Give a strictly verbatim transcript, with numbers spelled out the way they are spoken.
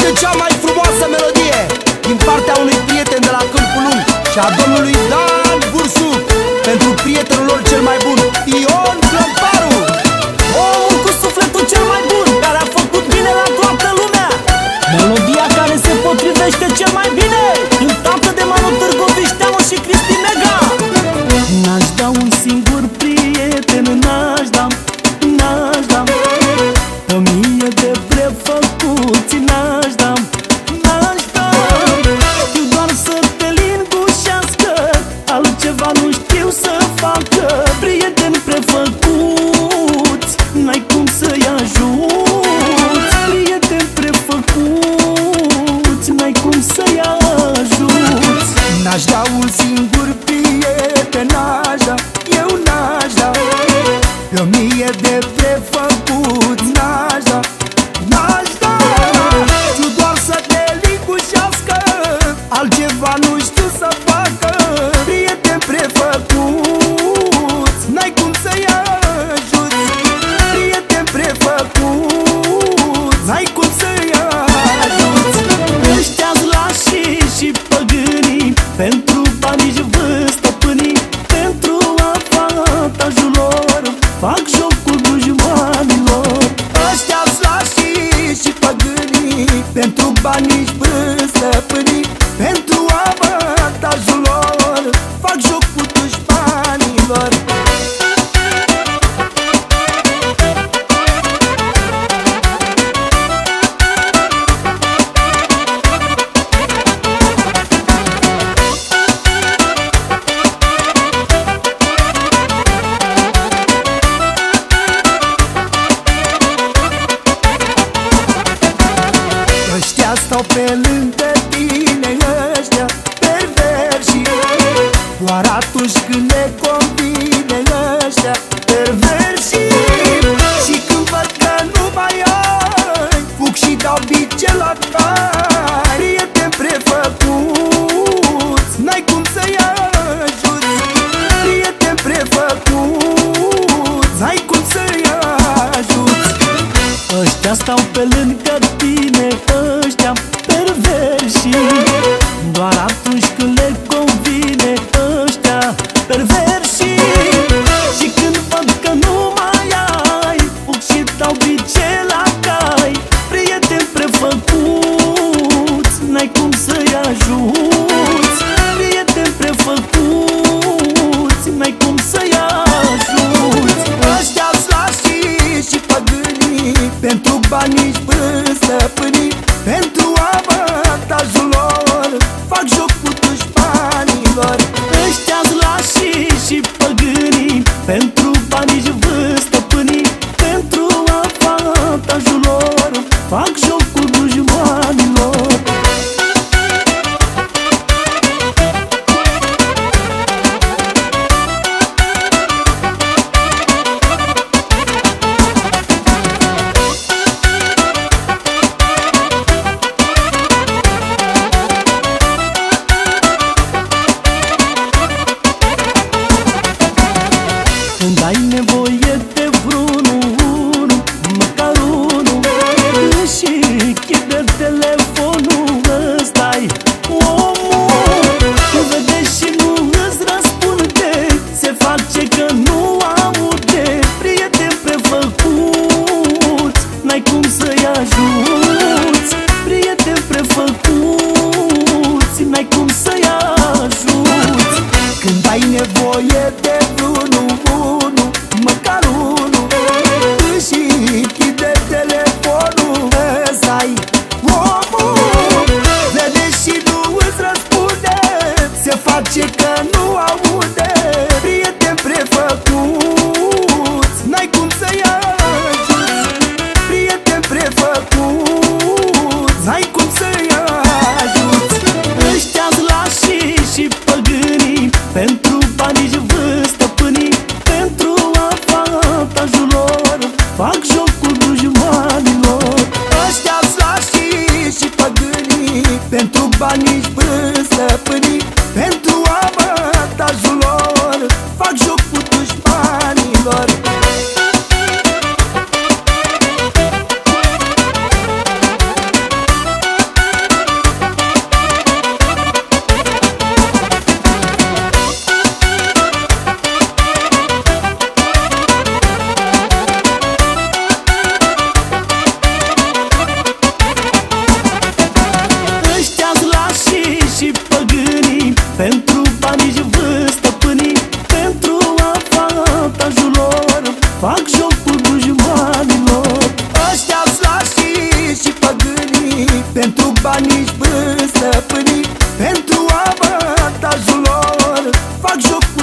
cea mai frumoasă melodie din partea unui prieten de la Câmpul Lung și a domnului Dan Bursuc, pentru prietenul lor cel mai bun, Ion Clămparu, omul cu sufletul cel mai bun, care a făcut bine la toată lumea. Melodia care se potrivește cel mai bine, cântată de Manu Târgovișteanu și Cristi Mega. N-aș da un singur prieten, n-aș da, n-aș da o mie de prefăcuți, n-aș da, n-aș da. Știu doar să te lingușească, altceva nu știu să facă. Prieteni prefăcuți, n-ai cum să-i ajuți. Prieteni prefăcuți, n-ai cum să-i ajuți. N-aș da un singur prieten, n-aș da, eu n-aș da o mie de prefăcuți, n-aș da, n-aș da. Știu doar să te lingușească, altceva nu știu să facă. Prieteni prefăcuți, n-ai cum să-i ajuți. Prieteni prefăcuți, n-ai cum să-i ajuți. Ăștia-s lașii și păgânii, pentru bani-și vând stăpânii, pentru avantajul lor fac jocul dușmanilor. Ăștia-s lașii și păgânii, pentru bani-și vând stăpânii, pentru avantajul lor fac jocul dușmanilor. Ăștia stau pe lângă tine, ăștia perverși, doar atunci când le convine. Ăștia perverși, și când văd că nu mai ai, fug și dau bice la cai. Prieteni prefăcuți, n-ai cum să-i ajuți. Prieteni prefăcuți, n-ai cum să-i ajuți. Ăștia stau pe lângă tine, ăștia perverși, doar atunci când le convine. Ăștia perverși, și când văd că nu mai ai, fug și dau bice la cai. Prieteni prefăcuți, n-ai cum să-i ajuți. Prieteni prefăcuți, n-ai cum să-i ajuți. Ăștia-s lașii și păgânii, pentru bani-și vând stăpânii, pentru avantajul lor fac jocul dușmanilor. Ăștia-s lașii și păgânii, pentru bani-și vând stăpânii, pentru avantajul lor fac jocul dușmanilor. Când ai nevoie de vreunul, măcar unul, și închide telefonul, ăsta-i omul. Nu vede și nu îți răspunde, se face că nu aude. Prieteni prefăcuți, n-ai cum să-i ajuți. Prieteni prefăcuți, n-ai cum să-i ajuți. Când ai nevoie de vreunul, unul, măcar unul, și închide telefonul, ăsta-i omul. Vede și nu îți răspunde, se face că nu aude. Prieteni prefăcuți, n-ai cum să-i ajuți. Prieteni prefăcuți, n-ai cum să-i ajuți. Ăștia-s lașii și păgânii, pentru bani-și vând stăpânii, banii-și stăpânii pentru avantajul lor. Fac joc